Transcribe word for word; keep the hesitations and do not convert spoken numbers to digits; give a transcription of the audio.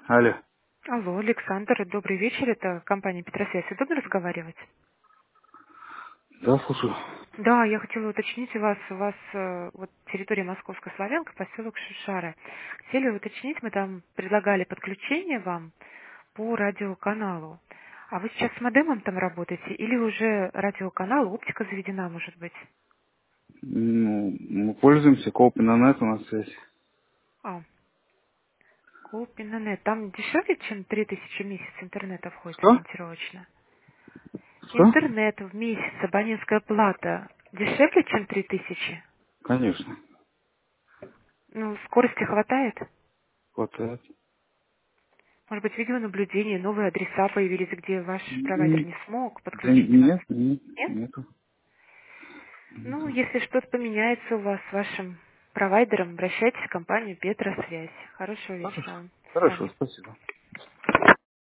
Алло. Алло, Александр, добрый вечер. Это компания Петросвязь. Удобно разговаривать? Да, слушаю. Да, я хотела уточнить у вас, у вас э, вот территория Московская Славянка, поселок Шишары. Хотели уточнить, мы там предлагали подключение вам по радиоканалу. А вы сейчас с модемом там работаете или уже радиоканал, оптика заведена, может быть? Ну, мы пользуемся Копинанет, у нас связь. А, Купинанет. Там дешевле, чем три тысячи в месяц интернета входит Что? ориентировочно? Что? Интернет в месяц, абонентская плата дешевле, чем три тысячи? Конечно. Ну, скорости хватает? Хватает. Может быть, видеонаблюдение, новые адреса появились, где ваш провайдер М, не смог Да подключить вас? нет, нет, Нет? нету. Ну, Нету. если что-то поменяется у вас с вашим провайдером, обращайтесь в компанию Петросвязь. Хорошего вечера Хорошо. вам. До Хорошо, свидания. спасибо.